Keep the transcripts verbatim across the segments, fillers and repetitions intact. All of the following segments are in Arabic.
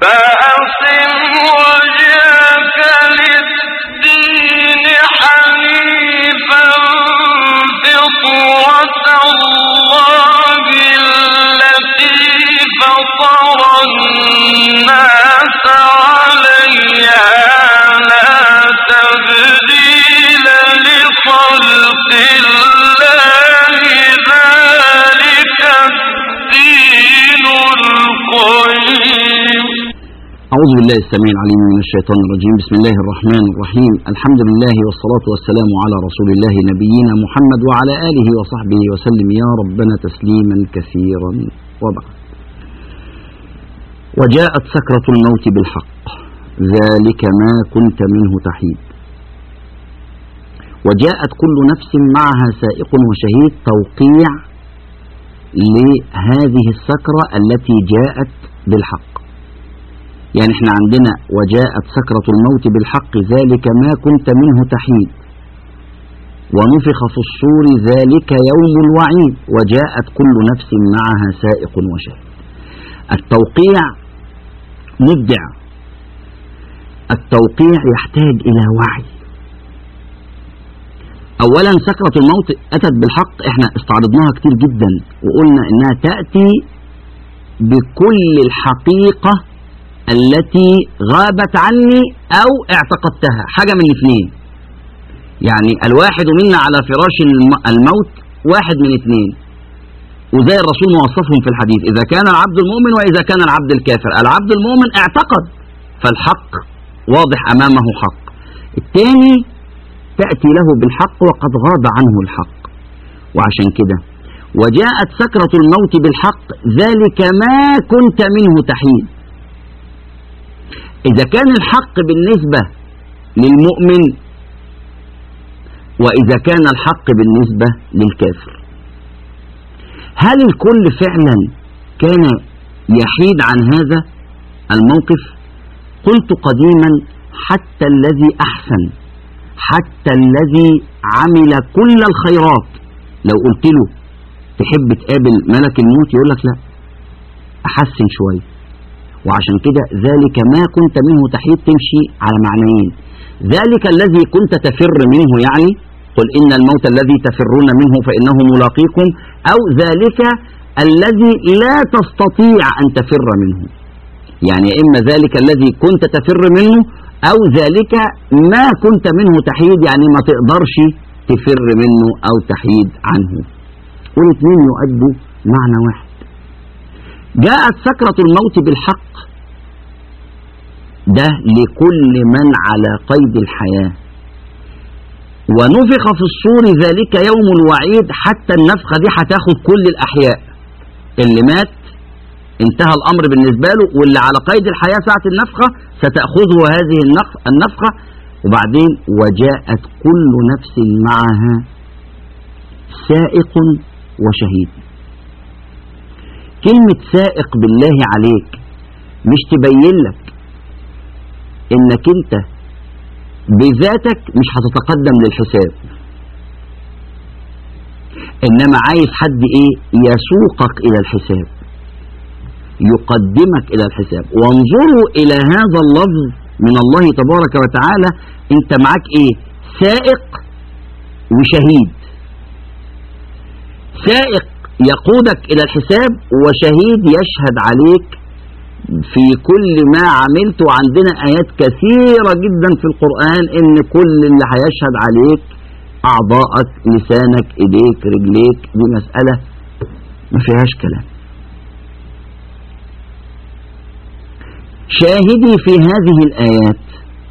فأقم وجهك للدين حنيفا فطرة الله التي فطر الناس عليها لا تبديل لخلق الله ذلك الدين القيم. أعوذ بالله السميع العليم من الشيطان الرجيم. بسم الله الرحمن الرحيم. الحمد لله والصلاة والسلام على رسول الله نبينا محمد وعلى آله وصحبه وسلم يا ربنا تسليما كثيرا. وبعد، وجاءت سكرة الموت بالحق ذلك ما كنت منه تحيد. وجاءت كل نفس معها سائق وشهيد، توقيع لهذه السكرة التي جاءت بالحق. يعني احنا عندنا وجاءت سكرة الموت بالحق ذلك ما كنت منه تحيد، ونفخ في الصور ذلك يوم الوعيد، وجاءت كل نفس معها سائق وشاهد. التوقيع مبدع، التوقيع يحتاج إلى وعي. أولا سكرة الموت أتت بالحق، احنا استعرضناها كتير جدا وقلنا إنها تأتي بكل الحقيقة التي غابت عني أو اعتقدتها، حاجة من اثنين. يعني الواحد منا على فراش الموت واحد من اثنين، وزي الرسول موصفهم في الحديث: إذا كان العبد المؤمن وإذا كان العبد الكافر. العبد المؤمن اعتقد فالحق واضح أمامه حق، الثاني تأتي له بالحق وقد غاب عنه الحق. وعشان كده وجاءت سكرة الموت بالحق ذلك ما كنت منه تحيد. إذا كان الحق بالنسبة للمؤمن وإذا كان الحق بالنسبة للكافر، هل الكل فعلا كان يحيد عن هذا الموقف؟ قلت قديما: حتى الذي أحسن، حتى الذي عمل كل الخيرات، لو قلت له تحب تقابل ملك الموت يقول لك لا، أحسن شوية. وعشان كده ذلك ما كنت منه تحيد تمشي على معنيين: ذلك الذي كنت تفر منه، يعني قل إن الموت الذي تفرون منه فإنه ملاقيكم، أو ذلك الذي لا تستطيع أن تفر منه. يعني إما ذلك الذي كنت تفر منه أو ذلك ما كنت منه تحيد، يعني ما تقدرش تفر منه أو تحيد عنه، والاثنين يؤدوا معنى واحد. جاءت سكرة الموت بالحق، ده لكل من على قيد الحياة. ونفخ في الصور ذلك يوم الوعيد، حتى النفخة دي هتاخد كل الأحياء، اللي مات انتهى الأمر بالنسبة له، واللي على قيد الحياة ساعة النفخة ستأخذه هذه النفخة. وبعدين وجاءت كل نفس معها سائق وشهيد. كلمة سائق بالله عليك مش تبين لك انك انت بذاتك مش هتتقدم للحساب، انما عايز حد ايه؟ يسوقك الى الحساب، يقدمك الى الحساب. وانظروا الى هذا اللفظ من الله تبارك وتعالى، انت معاك ايه؟ سائق وشهيد. سائق يقودك الى الحساب، وشهيد يشهد عليك في كل ما عملت. وعندنا آيات كثيرة جدا في القرآن ان كل اللي هيشهد عليك اعضائك، لسانك، ايديك، رجليك. دي مسألة ما فيهاش كلام. شاهدي في هذه الآيات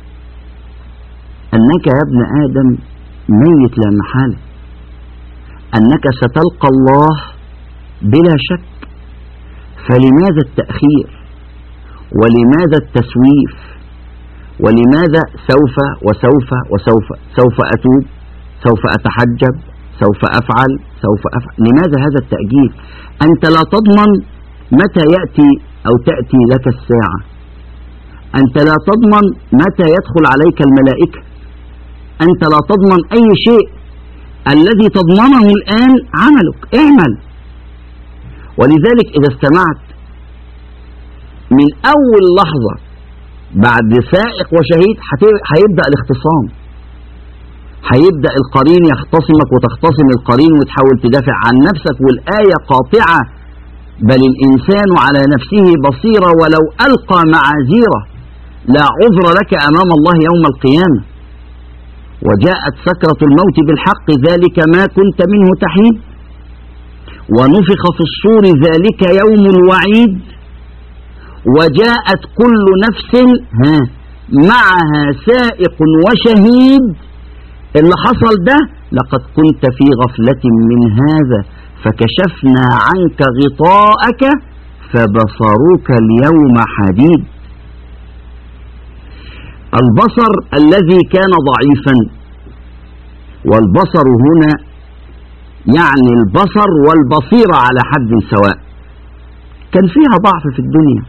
أنك يا ابن آدم ميت لا محالة، أنك ستلقى الله بلا شك. فلماذا التأخير؟ ولماذا التسويف؟ ولماذا سوف وسوف وسوف؟ سوف أتوب، سوف أتحجب، سوف أفعل، سوف أفعل. لماذا هذا التأجيل؟ أنت لا تضمن متى يأتي أو تأتي لك الساعة، أنت لا تضمن متى يدخل عليك الملائكة، أنت لا تضمن أي شيء. الذي تضمنه الآن عملك، اعمل. ولذلك إذا استمعت من أول لحظة بعد سائق وشهيد هيبدأ الاختصام، هيبدأ القرين يختصمك وتختصم القرين وتحاول تدافع عن نفسك، والآية قاطعة: بل الإنسان على نفسه بصيرة ولو ألقى معاذيره لا عذر لك أمام الله يوم القيامة. وجاءت سكرة الموت بالحق ذلك ما كنت منه تحيد، ونفخ في الصور ذلك يوم الوعيد، وجاءت كل نفس ها معها سائق وشهيد. اللي حصل ده: لقد كنت في غفلة من هذا فكشفنا عنك غطاءك فبصرك اليوم حديد. البصر الذي كان ضعيفا، والبصر هنا يعني البصر والبصيرة على حد سواء، كان فيها ضعف في الدنيا.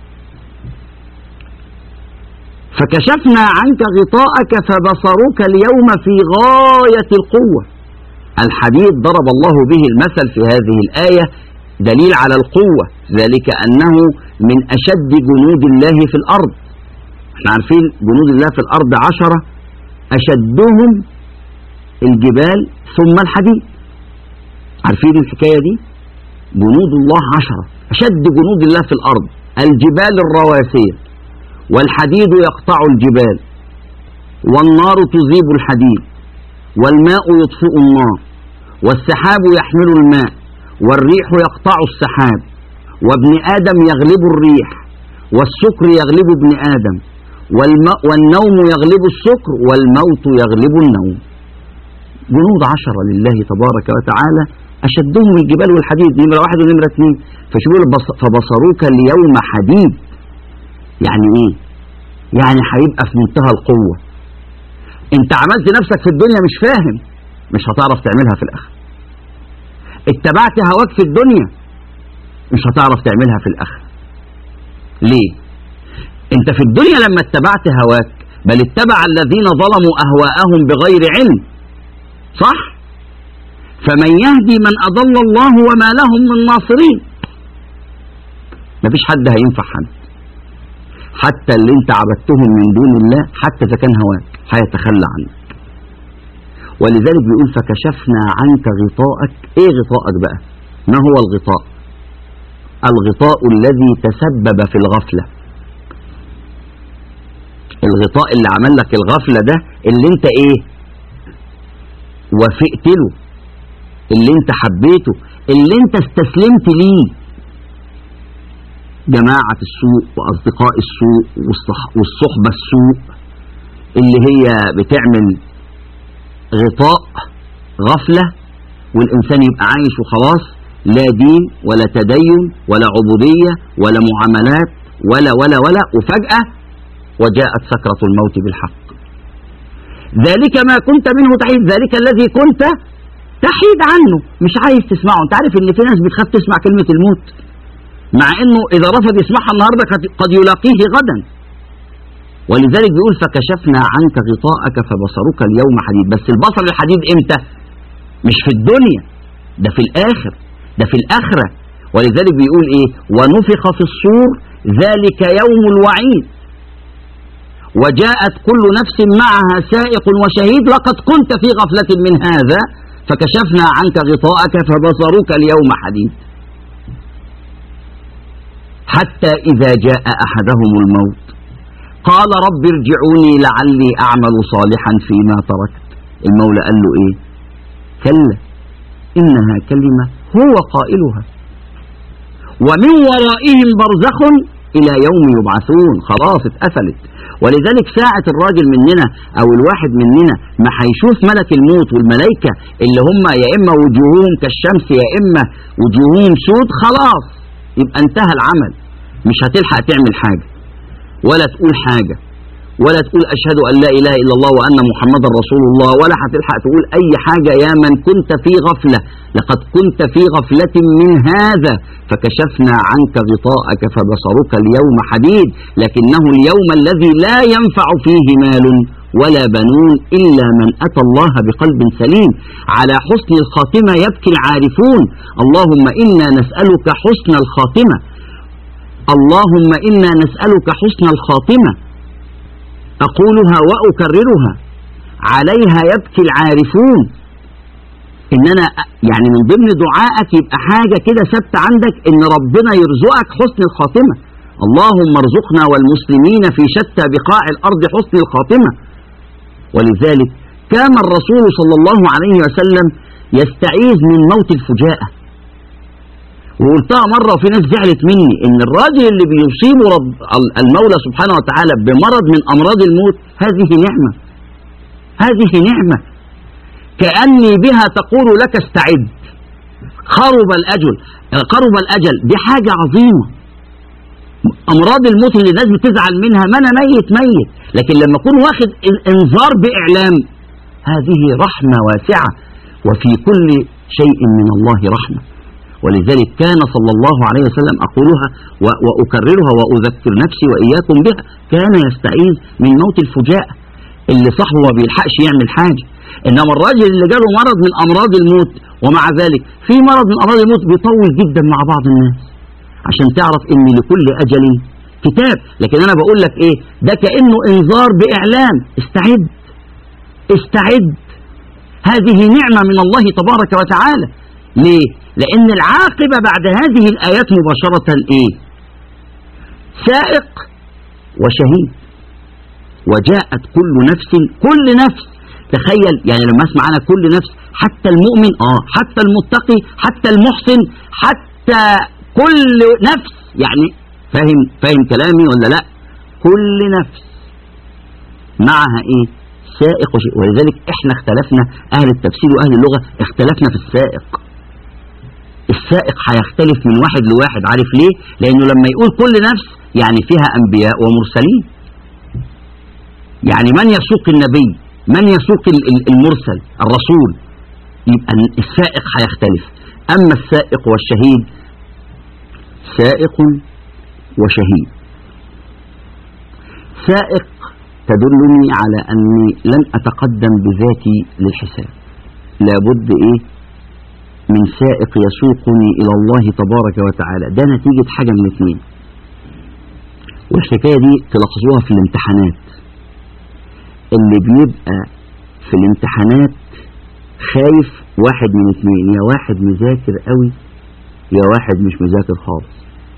فكشفنا عنك غطاءك فبصرك اليوم في غاية القوة. الحديد ضرب الله به المثل في هذه الآية دليل على القوة، ذلك أنه من أشد جنود الله في الأرض. احنا عارفين جنود الله في الأرض عشرة، أشدهم الجبال ثم الحديد. عارفين الحكاية دي؟ جنود الله عشرة، أشد جنود الله في الأرض: الجبال الرواسية، والحديد يقطع الجبال، والنار تذيب الحديد، والماء يطفئ النار، والسحاب يحمل الماء، والريح يقطع السحاب، وابن آدم يغلب الريح، والسكر يغلب ابن آدم، والنوم يغلب السكر، والموت يغلب النوم. جنود عشرة لله تبارك وتعالى، أشدهم الجبال والحديد، نمرة واحد ونمرة اثنين. فشوفوا فبصروك اليوم حديد، يعني ايه؟ يعني هيبقى في منتهى القوة. انت عملت نفسك في الدنيا مش فاهم، مش هتعرف تعملها في الآخرة. اتبعت هواك في الدنيا، مش هتعرف تعملها في الآخرة. ليه؟ انت في الدنيا لما اتبعت هواك، بل اتبع الذين ظلموا أهواءهم بغير علم، صح؟ فمن يهدي من أضل الله وما لهم من ناصرين. مفيش حد هينفع حد، حتى اللي انت عبدتهم من دون الله، حتى إذا كان هواك هيتخلى عنك. ولذلك بيقول فكشفنا عنك غطاءك. ايه غطاءك بقى؟ ما هو الغطاء؟ الغطاء الذي تسبب في الغفلة. الغطاء اللي عمل لك الغفلة ده، اللي انت ايه؟ وافقت له، اللي انت حبيته، اللي انت استسلمت ليه. جماعة السوء وأصدقاء السوء والصحبة السوء اللي هي بتعمل غطاء غفلة، والإنسان يبقى عايش وخلاص، لا دين ولا تدين ولا عبودية ولا معاملات ولا ولا ولا وفجأة وجاءت سكرة الموت بالحق. ذلك ما كنت منه تحيد، ذلك الذي كنت تحيد عنه، مش عايز تسمعه. انت عارف ان في ناس بتخاف تسمع كلمة الموت، مع انه اذا رفض يسمعها النهارده قد يلاقيه غدا. ولذلك بيقول فكشفنا عنك غطاءك فبصرك اليوم حديد. بس البصر الحديد امتى؟ مش في الدنيا، ده في الاخر، ده في الاخره. ولذلك بيقول ايه؟ ونفخ في الصور ذلك يوم الوعيد، وجاءت كل نفس معها سائق وشهيد، لقد كنت في غفلة من هذا فكشفنا عنك غطاءك فبصرك اليوم حديد. حتى إذا جاء أحدهم الموت قال رب ارجعوني لعلي أعمل صالحا فيما تركت. المولى قال له إيه؟ كلا إنها كلمة هو قائلها ومن ورائهم برزخ إلى يوم يبعثون. خلاص اتقفلت. ولذلك ساعة الراجل مننا أو الواحد مننا ما هيشوف ملك الموت والملائكة اللي هم يا إما وجوههم كالشمس يا إما وجوههم سود، خلاص يبقى انتهى العمل. مش هتلحق تعمل حاجة ولا تقول حاجة ولا تقول أشهد أن لا إله إلا الله وأن محمد رسول الله، ولا هتلحق تقول أي حاجة. يا من كنت في غفلة، لقد كنت في غفلة من هذا فكشفنا عنك غطاءك فبصرك اليوم حديد. لكنه اليوم الذي لا ينفع فيه مال ولا بنون إلا من أتى الله بقلب سليم. على حسن الخاتمة يبكي العارفون. اللهم إنا نسألك حسن الخاتمة. اللهم إنا نسألك حسن الخاتمة، أقولها وأكررها، عليها يبكي العارفون. إن أنا يعني من ضمن دعائك يبقى حاجة كده ثابتة عندك، إن ربنا يرزقك حسن الخاتمة. اللهم ارزقنا والمسلمين في شتى بقاع الأرض حسن الخاتمة. ولذلك كان الرسول صلى الله عليه وسلم يستعيذ من موت الفجاءة. وقلتها مرة وفي ناس زعلت مني، إن الراجل اللي بيصيبه رب المولى سبحانه وتعالى بمرض من أمراض الموت هذه نعمة، هذه نعمة كأني بها تقول لك استعد. قرب الأجل، قرب الأجل دي حاجة عظيمة. أمراض الموت اللي الناس بتزعل منها، ما أنا ميت ميت، لكن لما أكون واخد الإنذار بإعلام، هذه رحمة واسعة، وفي كل شيء من الله رحمة. ولذلك كان صلى الله عليه وسلم، أقولها وأكررها وأذكر نفسي وإياكم بها، كان يستعيذ من موت الفجاءة اللي صاحبه ما بيلحقش يعمل حاجة. إنما الراجل اللي جاله مرض من أمراض الموت، ومع ذلك في مرض من أمراض الموت بيطول جدا مع بعض الناس، عشان تعرف إن لكل أجل كتاب. لكن أنا بقول لك إيه، ده كأنه إنذار بإعلام، استعد استعد. هذه نعمة من الله تبارك وتعالى. ليه؟ لأن العاقبة بعد هذه الآيات مباشرة إيه؟ سائق وشهيد. وجاءت كل نفس، كل نفس، تخيل يعني لما اسمع أنا كل نفس، حتى المؤمن، آه حتى المتقي، حتى المحسن، حتى كل نفس، يعني فاهم فاهم كلامي ولا لا؟ كل نفس معها إيه؟ سائق وشهيد. ولذلك احنا اختلفنا، أهل التفسير وأهل اللغة اختلفنا في السائق. السائق هيختلف من واحد لواحد، عارف ليه؟ لأنه لما يقول كل نفس يعني فيها أنبياء ومرسلين، يعني من يسوق النبي، من يسوق المرسل الرسول، يبقى السائق هيختلف. أما السائق والشهيد، سائق وشهيد. سائق تدلني على أني لن أتقدم بذاتي للحساب، لابد إيه من سائق يسوقني إلى الله تبارك وتعالى. ده نتيجة حاجة من اثنين، والحكاية دي تلاحظوها في الامتحانات. اللي بيبقى في الامتحانات خايف واحد من اثنين، يا واحد مذاكر قوي يا واحد مش مذاكر خالص.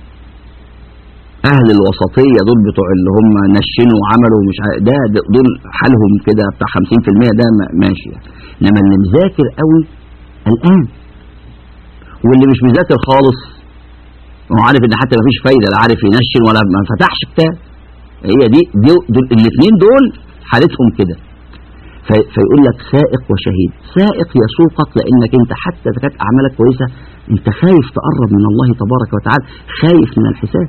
أهل الوسطية دول بتوع اللي هم نشنوا وعملوا مش ده, ده دول حالهم كده بتاع خمسين في المية، ده ماشي يعني. إنما اللي مذاكر قوي الآن، واللي مش مذاكر خالص هو عارف ان حتى مفيش فايدة، لا عارف ينشن ولا ما فتحش كتاب. هي دي, دي دول الاثنين دول حالتهم كده. فيقول لك سائق وشهيد. سائق يسوقك لانك انت حتى اذا كانت اعمالك كويسة انت خايف تقرب من الله تبارك وتعالى، خايف من الحساب.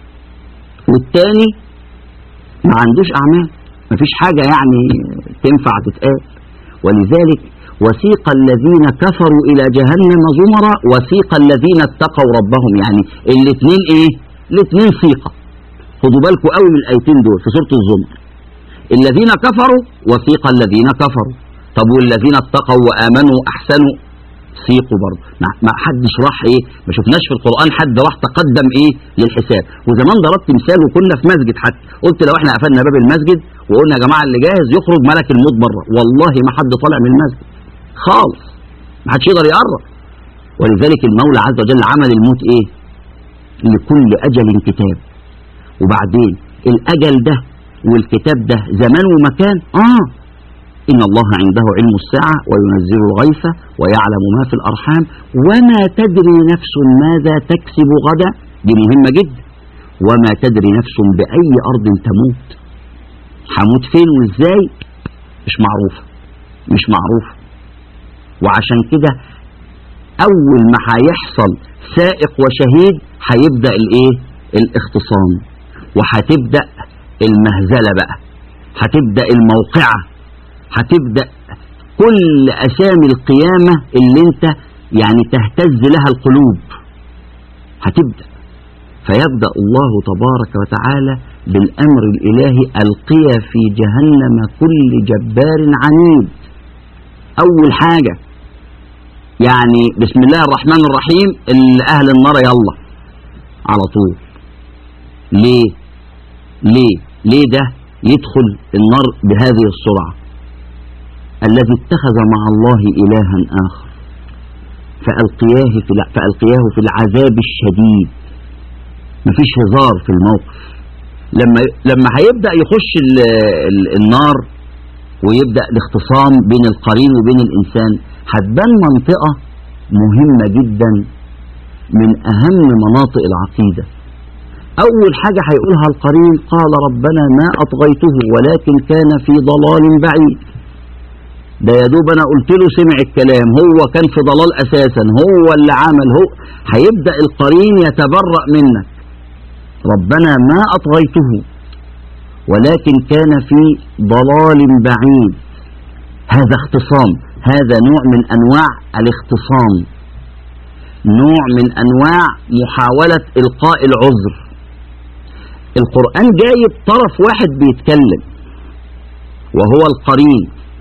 والتاني ما عندوش اعمال، مفيش حاجة يعني تنفع تتقال. ولذلك وسيق الذين كفروا إلى جهنم زمرا وسيق الذين اتقوا ربهم، يعني الاثنين إيه؟ الاثنين سيقة. خدوا بالكم قوي من الآيتين دول في سورة الزمر. الذين كفروا وسيق الذين كفروا. طب والذين اتقوا وآمنوا أحسنوا سيقوا برضه. ما حدش راح إيه؟ ما شفناش في القرآن حد راح تقدم إيه للحساب. وزمان ضربت مثال وكنا في مسجد حتى، قلت لو احنا قفلنا باب المسجد وقلنا يا جماعة اللي جاهز يخرج ملك الموت بره، والله ما حد طالع من المسجد خالص، ما حدش يقدر يقرب. ولذلك المولى عز وجل عمل الموت ايه؟ لكل اجل كتاب. وبعدين الاجل ده والكتاب ده زمان ومكان. اه ان الله عنده علم الساعة وينزل الغيث ويعلم ما في الارحام وما تدري نفس ماذا تكسب غدا. دي مهمة جدا. وما تدري نفس باي ارض تموت. هموت فين وازاي مش معروفة، مش معروفة. وعشان كده اول ما هيحصل سائق وشهيد هيبدأ الايه؟ الاختصام، وهتبدأ المهزلة بقى، هتبدأ الموقعة، هتبدأ كل اسامي القيامة اللي انت يعني تهتز لها القلوب هتبدأ. فيبدأ الله تبارك وتعالى بالامر الالهي القي في جهنم كل جبار عنيد. اول حاجة يعني بسم الله الرحمن الرحيم، اهل النار يلا على طول. ليه ليه ليه ده يدخل النار بهذه السرعة؟ الذي اتخذ مع الله إلها آخر فألقياه في فألقياه في العذاب الشديد. مفيش هزار في الموقف. لما لما هيبدأ يخش ال ال النار ويبدأ الاختصام بين القرين وبين الإنسان، هتبان منطقة مهمة جدا من أهم مناطق العقيدة. أول حاجة هيقولها القرين: قال ربنا ما أطغيته ولكن كان في ضلال بعيد. ده يا دوب أنا قلت له سمع الكلام، هو كان في ضلال أساسا، هو اللي عمل. هو هيبدأ القرين يتبرأ منك. ربنا ما أطغيته ولكن كان في ضلال بعيد. هذا اختصام، هذا نوع من أنواع الاختصام، نوع من أنواع محاولة إلقاء العذر. القرآن جايب طرف واحد بيتكلم وهو القرين.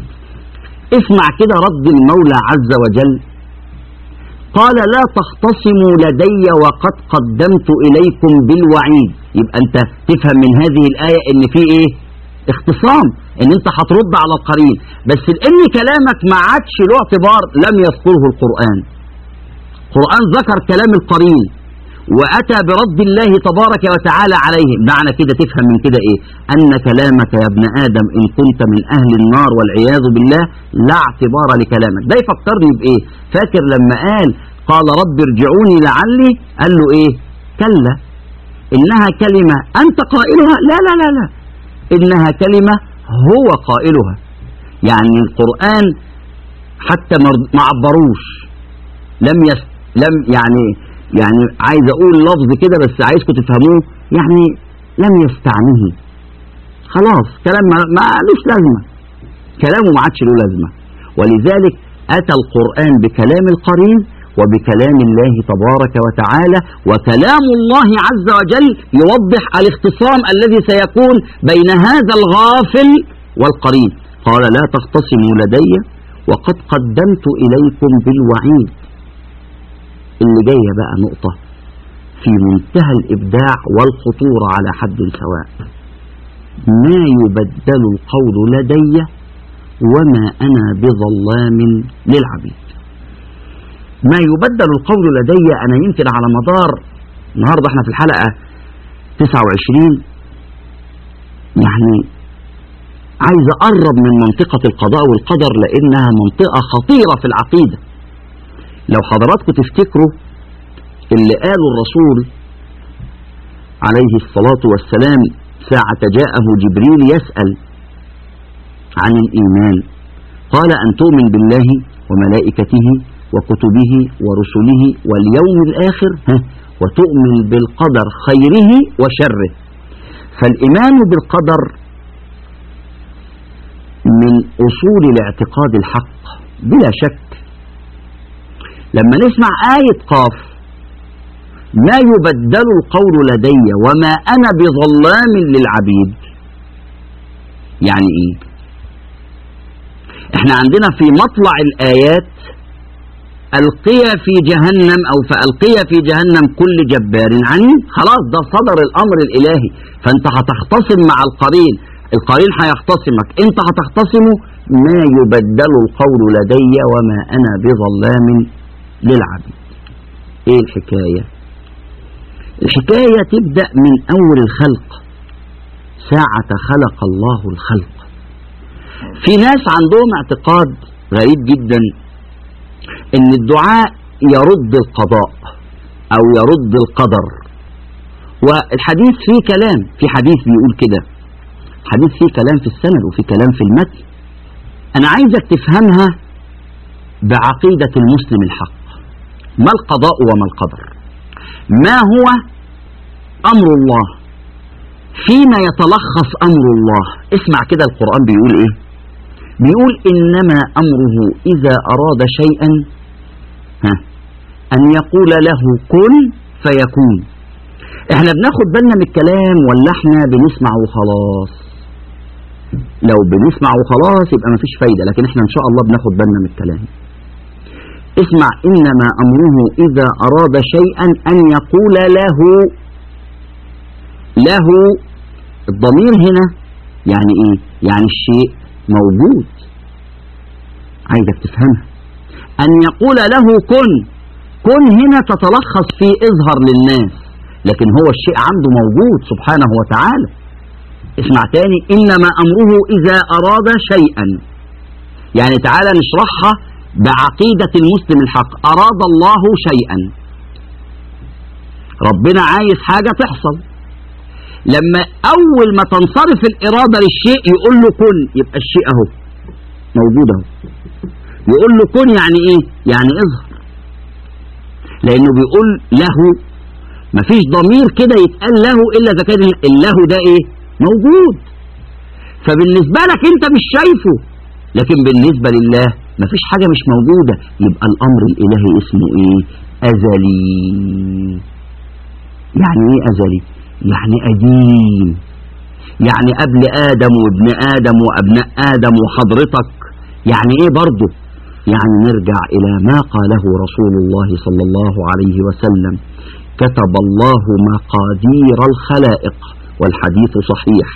اسمع كده رد المولى عز وجل: قال لا تختصموا لدي وقد قدمت إليكم بالوعيد. يبقى أنت تفهم من هذه الآية إن في إيه؟ اختصام، إن أنت هترد على القرين، بس لأن كلامك ما عادش له اعتبار لم يذكره القرآن. القرآن ذكر كلام القرين وأتى برد الله تبارك وتعالى عليه. معنى كده تفهم من كده إيه؟ أن كلامك يا ابن آدم إن كنت من أهل النار والعياذ بالله لا اعتبار لكلامك. ده يفكرني بإيه؟ فاكر لما قال قال رب ارجعوني لعلي، قال له إيه؟ كلا إنها كلمة أنت قائلها. لا لا لا لا إنها كلمة هو قائلها. يعني القرآن حتى ما عبروش، لم يس لم يعني يعني عايز اقول لفظ كده بس عايزكم تفهموه، يعني لم يستعنه. خلاص كلام ما لوش لازمه، كلامه ما عادش له لازمه. ولذلك اتى القرآن بكلام القرين وبكلام الله تبارك وتعالى، وكلام الله عز وجل يوضح الاختصام الذي سيكون بين هذا الغافل والقرين. قال لا تختصموا لدي وقد قدمت إليكم بالوعيد. اللي جاية بقى نقطة في منتهى الإبداع والخطورة على حد سواء: ما يبدل القول لدي وما أنا بظلام للعبيد. ما يبدل القول لدي، أنا يمكن على مدار النهاردة احنا في الحلقة تسعة وعشرين، يعني عايز أقرب من منطقة القضاء والقدر لأنها منطقة خطيرة في العقيدة. لو حضراتكم تفتكروا اللي قاله الرسول عليه الصلاة والسلام ساعة جاءه جبريل يسأل عن الإيمان، قال أن تؤمن بالله وملائكته وكتبه ورسله واليوم الآخر وتؤمن بالقدر خيره وشره. فالإيمان بالقدر من أصول الاعتقاد الحق بلا شك. لما نسمع آية قاف ما يبدل القول لدي وما أنا بظلام للعبيد، يعني إيه؟ إحنا عندنا في مطلع الآيات ألقي في جهنم أو فألقي في جهنم كل جبار عنيد. خلاص ده صدر الأمر الإلهي، فأنت هتختصم مع القرين، القرين هيختصمك، أنت هتختصمه. ما يبدل القول لدي وما أنا بظلام للعبيد. ايه الحكاية؟ الحكاية تبدأ من اول الخلق، ساعة خلق الله الخلق. في ناس عندهم اعتقاد غريب جدا ان الدعاء يرد القضاء او يرد القدر، والحديث فيه كلام، في حديث بيقول كده، حديث فيه كلام في السند وفي كلام في المتن. انا عايزك تفهمها بعقيدة المسلم الحق. ما القضاء وما القدر؟ ما هو أمر الله؟ فيما يتلخص أمر الله؟ اسمع كده القرآن بيقول إيه؟ بيقول إنما أمره إذا أراد شيئا ها أن يقول له كن فيكون. احنا بناخد بالنا من الكلام ولا احنا بنسمع وخلاص؟ لو بنسمع وخلاص يبقى مفيش فايدة، لكن احنا إن شاء الله بناخد بالنا من الكلام. اسمع، إنما أمره إذا أراد شيئا أن يقول له له الضمير هنا يعني ايه؟ يعني الشيء موجود. عايزك تفهمها. ان يقول له كن، كن هنا تتلخص في اظهر للناس، لكن هو الشيء عنده موجود سبحانه وتعالى. اسمع تاني، انما امره اذا اراد شيئا. يعني تعالى نشرحها بعقيدة المسلم الحق. اراد الله شيئا، ربنا عايز حاجة تحصل، لما اول ما تنصرف الارادة للشيء يقول له كن، يبقى الشيء اهو موجود اهو. يقول له كن يعني ايه؟ يعني اظهر، لانه بيقول له. مفيش ضمير كده يتقال له الا اذا كان الله ده ايه؟ موجود. فبالنسبة لك انت مش شايفه، لكن بالنسبة لله مفيش حاجة مش موجودة. يبقى الامر الالهي اسمه ايه؟ ازلي. يعني ايه ازلي؟ يعني قديم، يعني قبل ادم وابن ادم وابناء ادم وحضرتك. يعني ايه برضه؟ يعني نرجع الى ما قاله رسول الله صلى الله عليه وسلم: كتب الله مقادير الخلائق، والحديث صحيح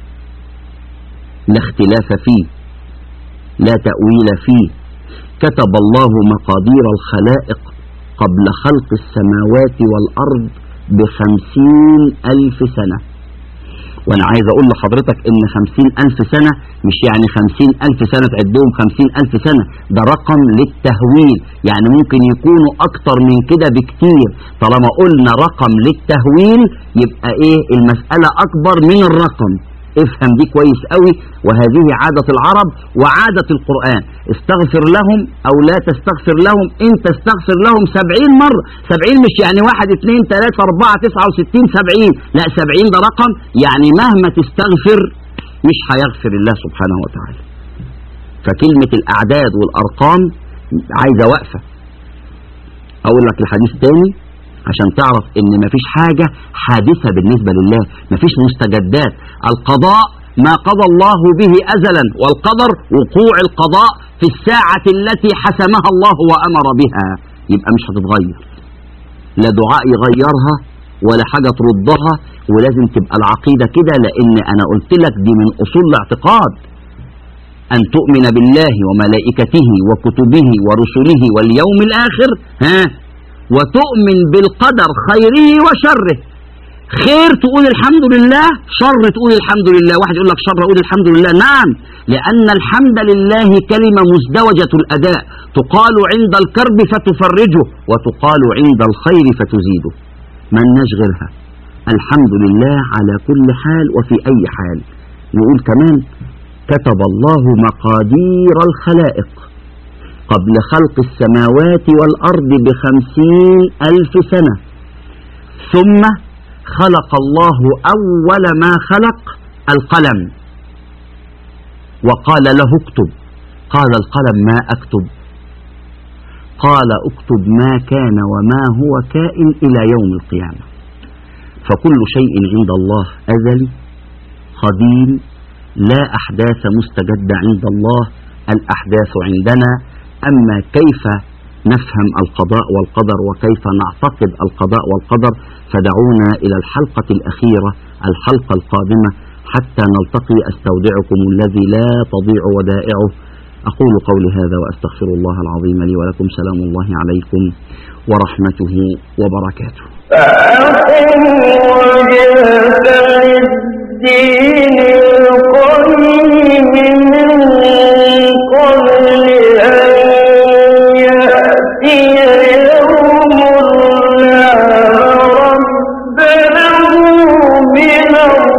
لا اختلاف فيه لا تأويل فيه. كتب الله مقادير الخلائق قبل خلق السماوات والأرض بخمسين ألف سنة. وانا عايز اقول لحضرتك ان خمسين ألف سنة مش يعني خمسين ألف سنة تعدهم خمسين ألف سنة، ده رقم للتهويل، يعني ممكن يكونوا اكتر من كده بكتير. طالما قلنا رقم للتهويل يبقى ايه؟ المسألة اكبر من الرقم. افهم دي كويس قوي. وهذه عادة العرب وعادة القرآن. استغفر لهم او لا تستغفر لهم، انت استغفر لهم سبعين مرة. سبعين مش يعني واحد اتنين تلاتة اربعة تسعة وستين سبعين، لا، سبعين ده رقم، يعني مهما تستغفر مش هيغفر الله سبحانه وتعالى. فكلمة الاعداد والارقام عايزة وقفة. اقول لك الحديث تاني عشان تعرف ان مفيش حاجة حادثة بالنسبة لله، مفيش مستجدات. القضاء ما قضى الله به أزلا، والقدر وقوع القضاء في الساعة التي حسمها الله وأمر بها، يبقى مش هتتغير، لا دعاء يغيرها ولا حاجة تردها. ولازم تبقى العقيدة كده، لأن أنا قلت لك دي من أصول الاعتقاد، أن تؤمن بالله وملائكته وكتبه ورسله واليوم الآخر، ها، وتؤمن بالقدر خيره وشره. خير تقول الحمد لله، شر تقول الحمد لله. واحد يقول لك شر اقول الحمد لله، نعم، لأن الحمد لله كلمة مزدوجة الأداء، تقال عند الكرب فتفرجه، وتقال عند الخير فتزيده، ما نشغلها. الحمد لله على كل حال وفي أي حال. نقول كمان كتب الله مقادير الخلائق قبل خلق السماوات والأرض بخمسين ألف سنة، ثم خلق الله أول ما خلق القلم وقال له اكتب. قال القلم ما أكتب؟ قال اكتب ما كان وما هو كائن إلى يوم القيامة. فكل شيء عند الله أزلي قديم، لا أحداث مستجدة عند الله، الأحداث عندنا. أما كيف نفهم القضاء والقدر وكيف نعتقد القضاء والقدر فدعونا إلى الحلقة الأخيرة، الحلقة القادمة، حتى نلتقي. أستودعكم الذي لا تضيع ودائعه. أقول قولي هذا وأستغفر الله العظيم لي ولكم. سلام الله عليكم ورحمته وبركاته. فأقم وجهك للدين القيم من قبل أن يأتي يوم لا رد له من